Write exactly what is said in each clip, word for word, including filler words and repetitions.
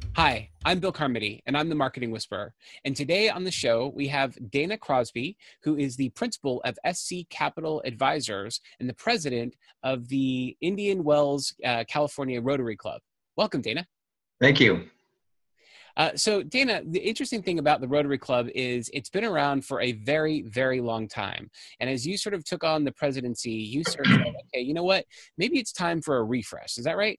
Hi, I'm Bill Carmody, and I'm the Marketing Whisperer. And today on the show, we have Dana Crosby, who is the principal of S C Capital Advisors and the president of the Indian Wells, uh, California Rotary Club. Welcome, Dana. Thank you. Uh, so, Dana, the interesting thing about the Rotary Club is it's been around for a very, very long time. And as you sort of took on the presidency, you sort of said, okay, you know what? Maybe it's time for a refresh. Is that right?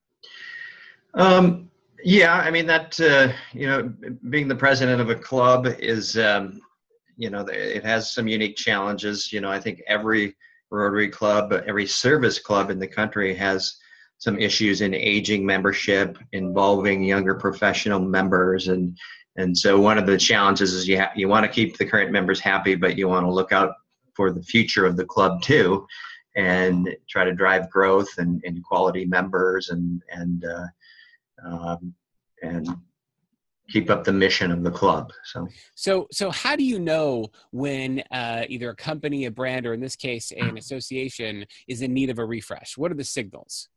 Um, yeah, I mean, that, uh, you know, being the president of a club is, um, you know, it has some unique challenges. You know, I think every Rotary Club, every service club in the country has some issues in aging membership involving younger professional members. And, and so one of the challenges is you, ha- you want to keep the current members happy, but you want to look out for the future of the club too, and try to drive growth and, and quality members and, and, uh, um, and keep up the mission of the club. So, so, so how do you know when uh, either a company, a brand, or in this case, an association is in need of a refresh? What are the signals?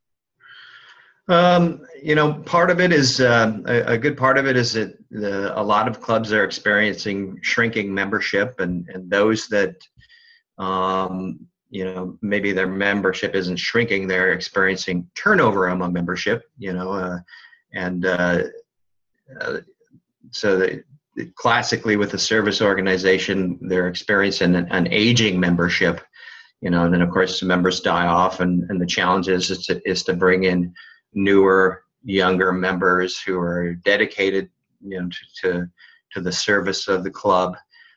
Um, you know, part of it is uh, a, a good part of it is that the, a lot of clubs are experiencing shrinking membership, and and those that um, you know, maybe their membership isn't shrinking, they're experiencing turnover among membership. You know, uh, and uh, uh, so they, classically with a service organization, they're experiencing an, an aging membership. You know, and then of course the members die off, and and the challenge is is to is to bring in newer, younger members who are dedicated, you know, to to, to the service of the club.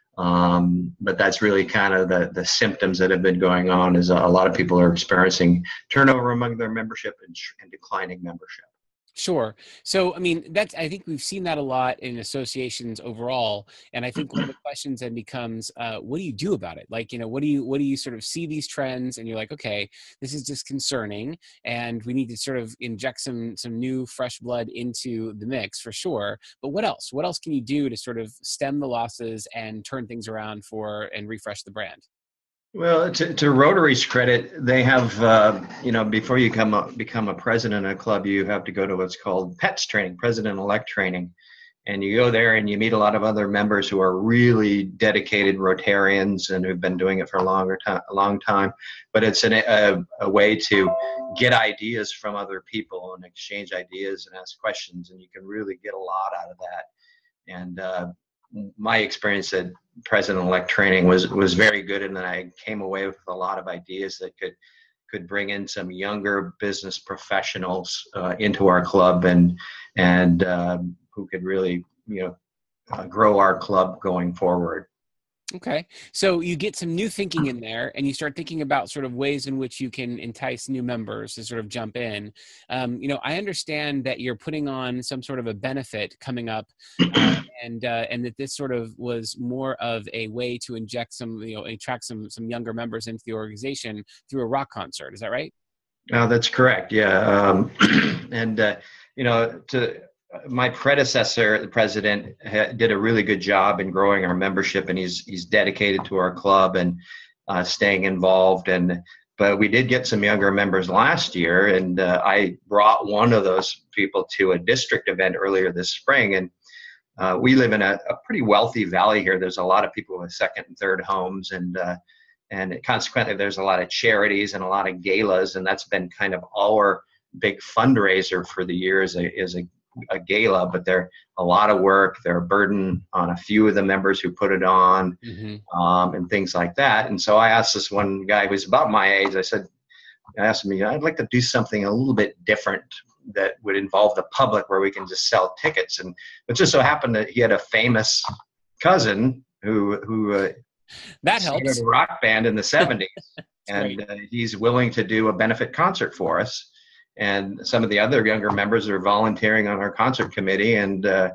Um, but that's really kind of the, the symptoms that have been going on, is a, a lot of people are experiencing turnover among their membership and, and declining membership. Sure. So, I mean, that's, I think we've seen that a lot in associations overall. And I think one of the questions then becomes, uh, what do you do about it? Like, you know, what do you, what do you sort of see these trends and you're like, okay, this is just concerning and we need to sort of inject some, some new fresh blood into the mix for sure. But what else? What else can you do to sort of stem the losses and turn things around for and refresh the brand? Well, to, to Rotary's credit, they have, uh, you know, before you come a, become a president of a club, you have to go to what's called P E T S training, president-elect training. And you go there and you meet a lot of other members who are really dedicated Rotarians and who've been doing it for a longer time, a long time. But it's an, a, a way to get ideas from other people and exchange ideas and ask questions. And you can really get a lot out of that. And uh, my experience at president-elect training was was very good, and then I came away with a lot of ideas that could could bring in some younger business professionals uh, into our club, and and um, who could really, you know, uh, grow our club going forward. Okay. So you get some new thinking in there and you start thinking about sort of ways in which you can entice new members to sort of jump in. Um, you know, I understand that you're putting on some sort of a benefit coming up uh, and uh, and that this sort of was more of a way to inject some, you know, attract some some younger members into the organization through a rock concert. Is that right? Oh, that's correct. Yeah. Um, and, uh, you know, to my predecessor, the president, ha- did a really good job in growing our membership, and he's he's dedicated to our club and uh, staying involved. And but we did get some younger members last year, and uh, I brought one of those people to a district event earlier this spring. And uh, we live in a, a pretty wealthy valley here. There's a lot of people with second and third homes, and uh, and consequently, there's a lot of charities and a lot of galas, and that's been kind of our big fundraiser for the year is a, is a a gala, but they're a lot of work. They're a burden on a few of the members who put it on, mm-hmm. um, and things like that. And so I asked this one guy who's about my age, I said, I asked him, I'd like to do something a little bit different that would involve the public where we can just sell tickets. And it just so happened that he had a famous cousin who, who, uh, that helps. started a rock band in the seventies. And uh, he's willing to do a benefit concert for us. And some of the other younger members are volunteering on our concert committee and uh,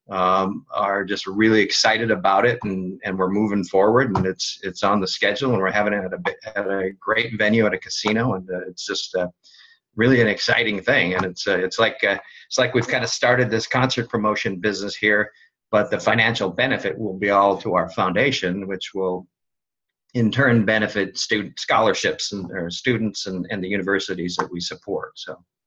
um, are just really excited about it. And, and we're moving forward, and it's it's on the schedule, and we're having it at a, at a great venue at a casino. And uh, it's just uh, really an exciting thing. And it's uh, it's like uh, it's like we've kind of started this concert promotion business here, but the financial benefit will be all to our foundation, which will in turn benefit student scholarships and or students and, and the universities that we support. So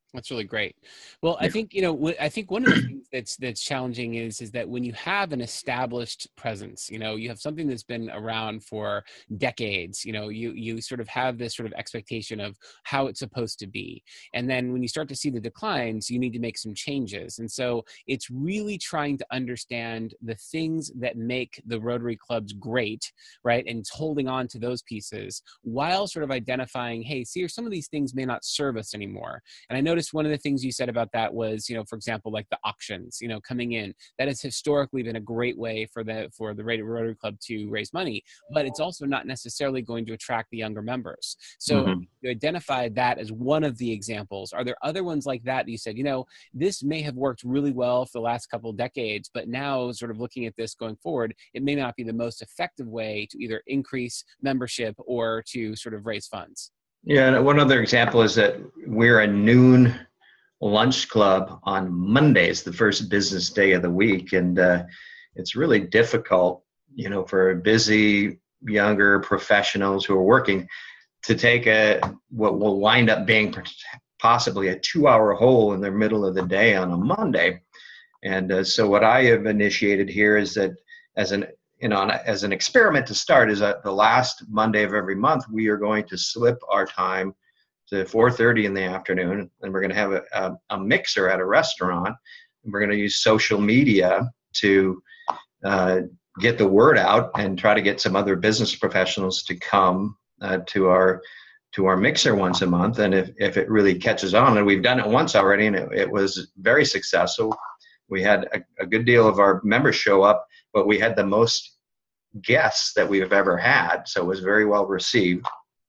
That's really great. Well, I think, you know, wh- I think one of the things that's that's challenging is is that when you have an established presence, you know, you have something that's been around for decades, you know, you you sort of have this sort of expectation of how it's supposed to be. And then when you start to see the declines, you need to make some changes. And so it's really trying to understand the things that make the Rotary clubs great, right? And it's holding on to those pieces while sort of identifying, hey, see, some of these things may not serve us anymore. And I noticed one of the things you said about that was, you know, for example, like the auctions, you know, coming in. That has historically been a great way for the for the Rotary Club to raise money, but it's also not necessarily going to attract the younger members. So Mm-hmm. you identified that as one of the examples. Are there other ones like that that you said, you know, this may have worked really well for the last couple of decades, but now sort of looking at this going forward, it may not be the most effective way to either increase membership or to sort of raise funds? Yeah, and one other example is that we're a noon lunch club on Mondays, the first business day of the week, and uh, it's really difficult, you know, for busy younger professionals who are working to take a what will wind up being possibly a two-hour hole in the middle of the day on a Monday. And uh, so what I have initiated here is that as an you know, as an experiment to start, is that the last Monday of every month, we are going to slip our time to four thirty in the afternoon, and we're going to have a, a, a mixer at a restaurant, and we're going to use social media to uh, get the word out and try to get some other business professionals to come uh, to our to our mixer once a month. And if, if it really catches on, and we've done it once already, and it, it was very successful. We had a, a good deal of our members show up, but we had the most guests that we've ever had, so it was very well received.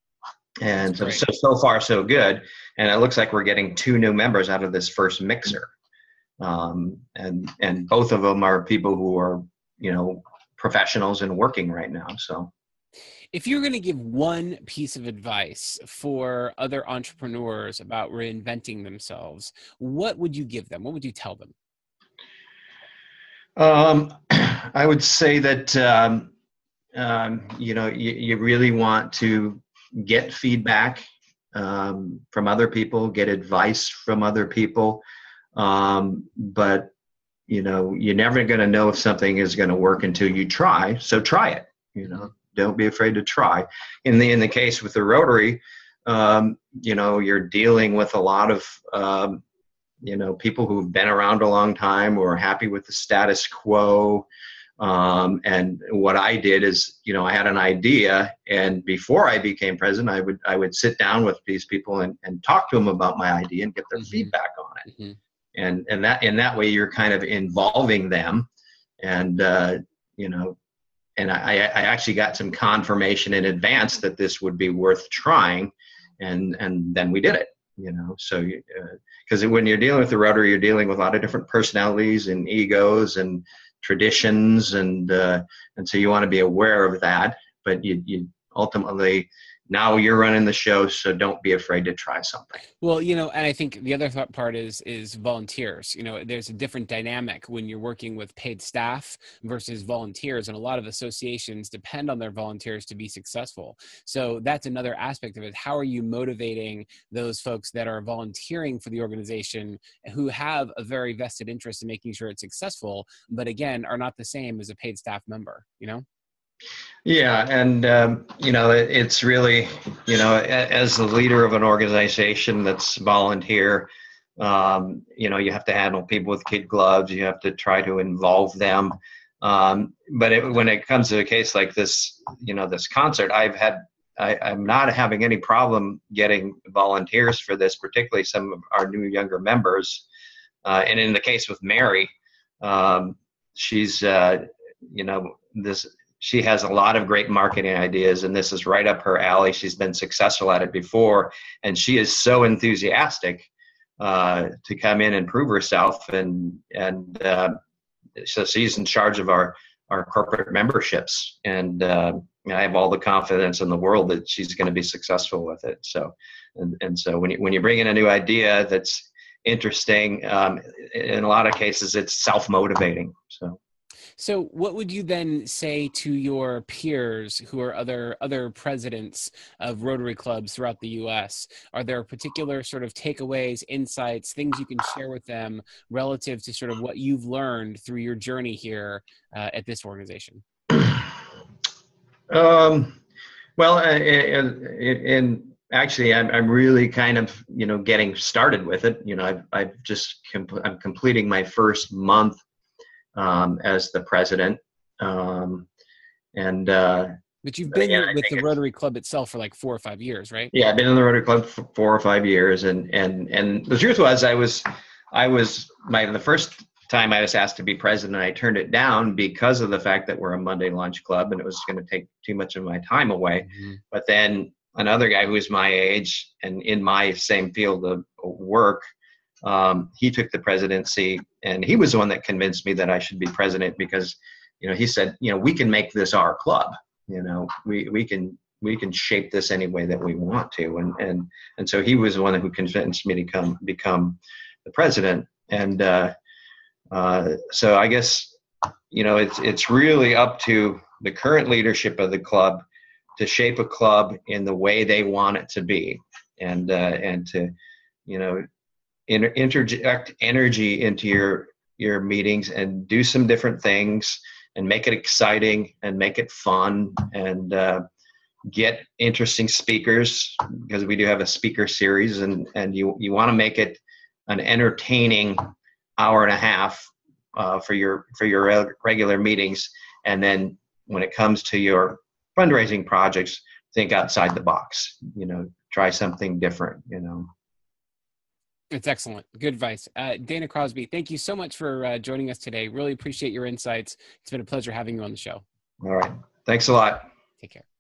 And so, so so far so good. And it looks like we're getting two new members out of this first mixer, um, and and both of them are people who are, you know, professionals and working right now. So, if you're going to give one piece of advice for other entrepreneurs about reinventing themselves, what would you give them? What would you tell them? Um, I would say that, um, um, you know, you, you really want to get feedback um, from other people, get advice from other people. Um, but, you know, you're never going to know if something is going to work until you try. So try it, you know, don't be afraid to try. In the, in the case with the Rotary, um, you know, you're dealing with a lot of, um, you know, people who've been around a long time or are happy with the status quo. Um, and what I did is, you know, I had an idea, and before I became president, I would I would sit down with these people and, and talk to them about my idea and get their mm-hmm. feedback on it. Mm-hmm. And and that in that way, you're kind of involving them, and uh, you know, and I, I actually got some confirmation in advance that this would be worth trying, and and then we did it. You know, so because uh, when you're dealing with the Rotary, you're dealing with a lot of different personalities and egos and traditions, and uh, and so you want to be aware of that. But you you ultimately, now you're running the show, so don't be afraid to try something. Well, you know, and I think the other th- part is is volunteers. You know, there's a different dynamic when you're working with paid staff versus volunteers, and a lot of associations depend on their volunteers to be successful. So that's another aspect of it. How are you motivating those folks that are volunteering for the organization who have a very vested interest in making sure it's successful, but again, are not the same as a paid staff member, you know? Yeah, and um, you know, it, it's really, you know, as the leader of an organization that's volunteer, um, you know, you have to handle people with kid gloves. You have to try to involve them. Um, but it, when it comes to a case like this, you know, this concert, I've had, I, I'm not having any problem getting volunteers for this, particularly some of our new younger members. Uh, and in the case with Mary, um, she's, uh, you know, this. She has a lot of great marketing ideas, and this is right up her alley. She's been successful at it before, and she is so enthusiastic uh, to come in and prove herself. And and uh, so she's in charge of our, our corporate memberships, and uh, I have all the confidence in the world that she's going to be successful with it. So, and, and so when you when you bring in a new idea that's interesting, um, in a lot of cases it's self-motivating. So. So what would you then say to your peers who are other other presidents of Rotary clubs throughout the U S? Are there particular sort of takeaways, insights, things you can share with them relative to sort of what you've learned through your journey here uh, at this organization? Um, well, uh, and, and actually, I'm I'm really kind of you know getting started with it. You know, I've I've just comp- I'm completing my first month um, as the president, um, and uh, But you've been again, I with think the it's, Rotary Club itself for like four or five years, right? yeah, I've been in the Rotary Club for four or five years, and and and the truth was, I was I was my the first time I was asked to be president, I turned it down because of the fact that we're a Monday lunch club, and it was going to take too much of my time away. Mm-hmm. But then another guy who was my age and in my same field of work, um, he took the presidency, and he was the one that convinced me that I should be president because, you know, he said, you know, we can make this our club. You know, we we can we can shape this any way that we want to, and and and so he was the one who convinced me to come become the president, and uh, uh, so I guess you know it's it's really up to the current leadership of the club to shape a club in the way they want it to be, and uh, and to you know inter- interject energy into your your meetings and do some different things and make it exciting and make it fun and uh, get interesting speakers, because we do have a speaker series, and and you you want to make it an entertaining hour and a half uh, for your for your re- regular meetings, and then when it comes to your fundraising projects, think outside the box. You know, try something different. You know. It's excellent. Good advice. Uh, Dana Crosby, thank you so much for uh, joining us today. Really appreciate your insights. It's been a pleasure having you on the show. All right. Thanks a lot. Take care.